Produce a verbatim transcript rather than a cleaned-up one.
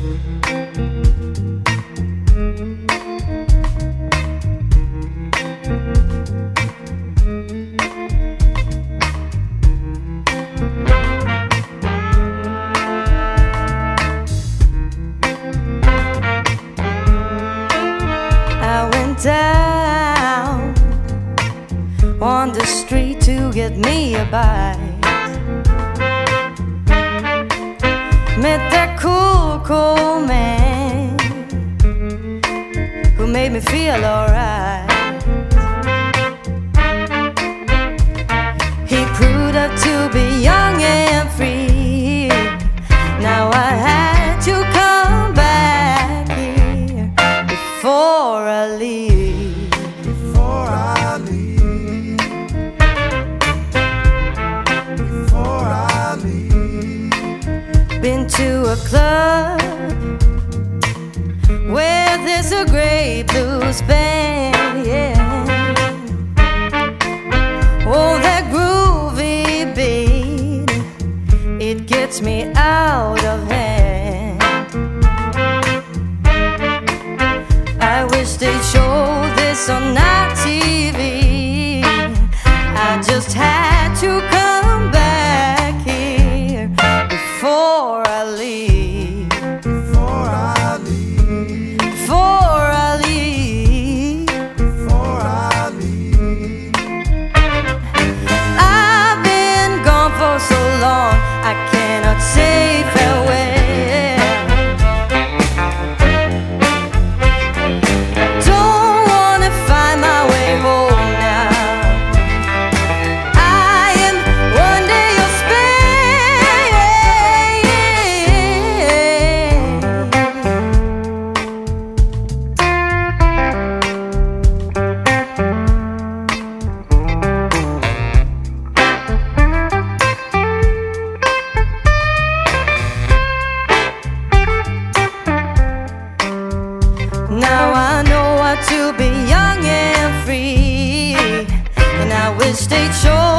Down on the street to get me a bite. Met that cool, cool man who made me feel alright. He proved up to be young and free. Now I had to come back here before I leave. Before I leave, before I leave. Been to a club where there's a great blues band, yeah. Oh, that groovy beat, it gets me out of hand. I wish they'd show this on our T V. I just had to come back here before I leave. Before I leave, Before I leave, before I leave. I've been gone for so long, I cannot say farewell. Now I know what to be young and free, and I wish they'd show